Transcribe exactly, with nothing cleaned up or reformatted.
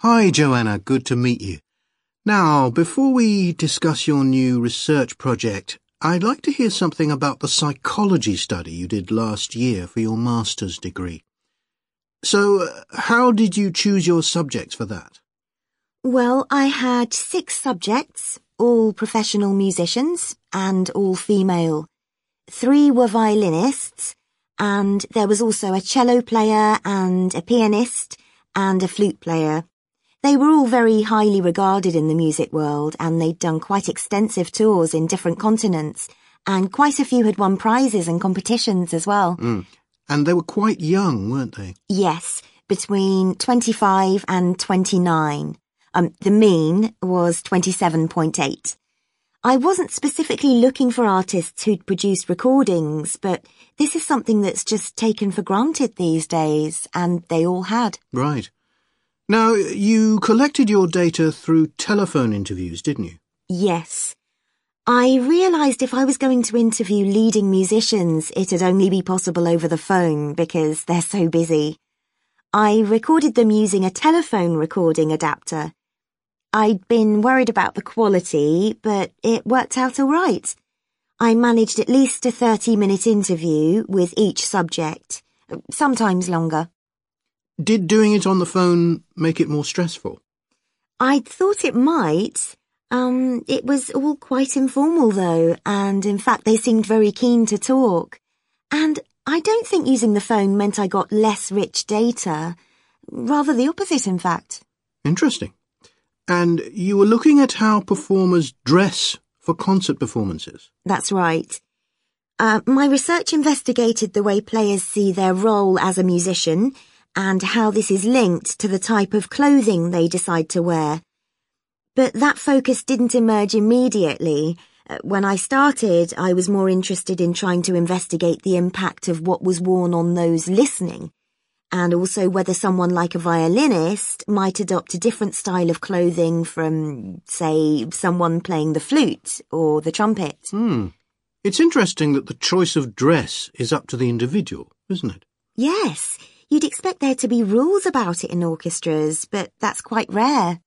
Hi, Joanna. Good to meet you. Now, before we discuss your new research project, I'd like to hear something about the psychology study you did last year for your master's degree. So, uh, how did you choose your subjects for that? Well, I had six subjects, all professional musicians and all female. Three were violinists, and there was also a cello player and a pianist and a flute player. They were all very highly regarded in the music world, and they'd done quite extensive tours in different continents, and quite a few had won prizes and competitions as well. Mm. And they were quite young, weren't they? Yes, between twenty-five and twenty-nine. Um, the mean was twenty-seven point eight. I wasn't specifically looking for artists who'd produced recordings, but this is something that's just taken for granted these days, and they all had. Right. Now, you collected your data through telephone interviews, didn't you? Yes. I realised if I was going to interview leading musicians, it'd only be possible over the phone because they're so busy. I recorded them using a telephone recording adapter. I'd been worried about the quality, but it worked out all right. I managed at least a thirty-minute interview with each subject, sometimes longer. Did doing it on the phone make it more stressful? I'd thought it might. Um, it was all quite informal though, and in fact they seemed very keen to talk. And I don't think using the phone meant I got less rich data. Rather the opposite, in fact. Interesting. And you were looking at how performers dress for concert performances? That's right. Uh, my research investigated the way players see their role as a musician and how this is linked to the type of clothing they decide to wear. But that focus didn't emerge immediately. Uh, when I started, I was more interested in trying to investigate the impact of what was worn on those listening, and also whether someone like a violinist might adopt a different style of clothing from, say, someone playing the flute or the trumpet. Hmm. It's interesting that the choice of dress is up to the individual, isn't it? Yes. You'd expect there to be rules about it in orchestras, but that's quite rare.